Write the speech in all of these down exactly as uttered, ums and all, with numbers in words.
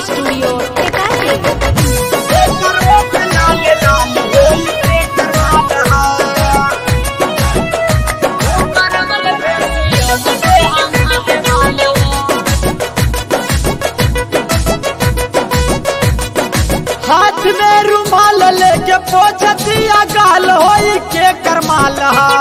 Studio टेकाली। हाथ में रुमाल लेके पोछतिया गाल होई के करमाल।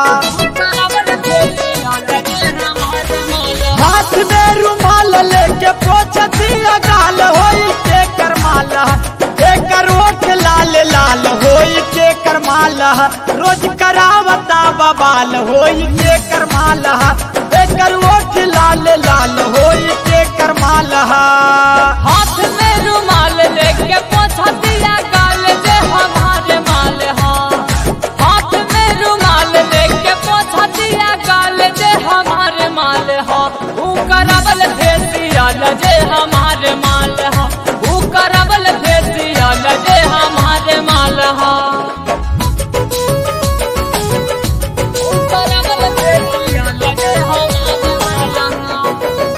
हाथ में रुमाल लेके पोछतिया गाल होई के करमाल। एकर ओठ लाल लाल होई के करमाल। रोज करावता बबाल होई के करमाल। एकर ओठ लाल लाल होई के करमाल। हाथ में रुमाल लेके पोछतिया गाल दे हमारे माल। हाथ में रुमाल लेके पोछतिया गाल दे हमारे माल। ऊ करबल भेसिया लजे हमारे माल। ऊ करबल भेसिया लजे हमारे माल। ऊ करबल भेसिया लजे हमारे माल।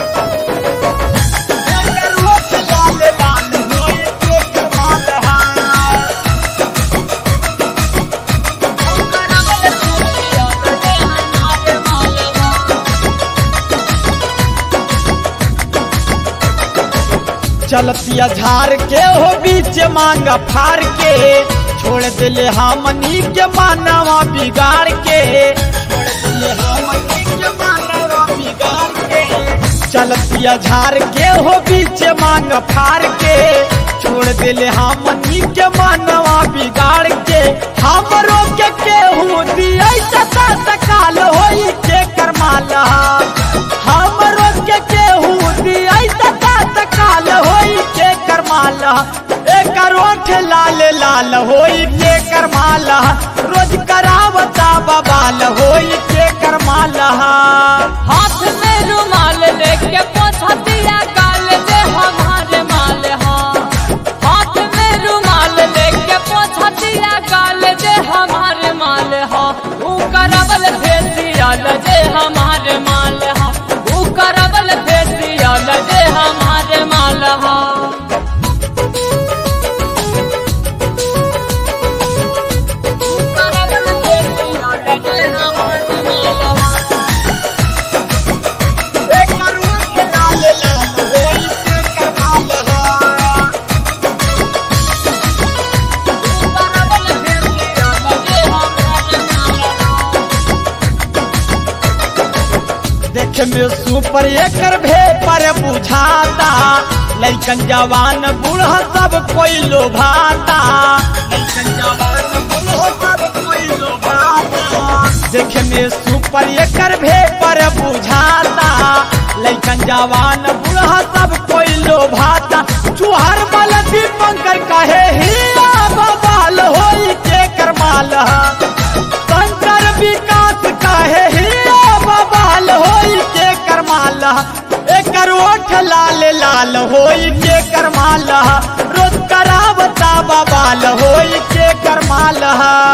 चलतिया झार के हो बीच मांग फार के। छोड़ दिले हमनी के मानवा बिगाड़ के। छोड़ दिले हमनी के मानवा बिगाड़ के। चलतिया झार के हो बीच मांग फार के। छोड़ दिले हमनी के मानवा बिगाड़ के। हमरो के केहू दिया सता सकाल होई के करमाल। हमरो के केहू दिया सता सकाल होई के करमाल। एकर ओठ लाल लाल होई के करमाल। रोज करावता बबाल होई के करमाल। हाथ में रुमाल लेके पोछतिया गाल दे हमारे माल। हाथ में रुमाल लेके पोछतिया गाल दे हमारे माल। ऊ करबल भेसिया लजे हमारे माल। ऊ करबल भेसिया लजे हमारे माल। देख में सुपर एकर भे पर बुझाता। लइकन जवान बूढ़ा सब कोई लोभाता। लइकन जवान बूढ़ा सब कोई लोभाता। देख में सुपर एकर भे पर बुझाता। लइकन जवान बूढ़ा सब कोई लोभाता। चुहर मल दीपंकर कहे हिया बबाल होई के करमाल। शंकर विकास कहे हिया बबाल होई के करमाल। एकर ओठ लाल लाल होई के करमाल। रोज करावता बबाल होई के करमाल।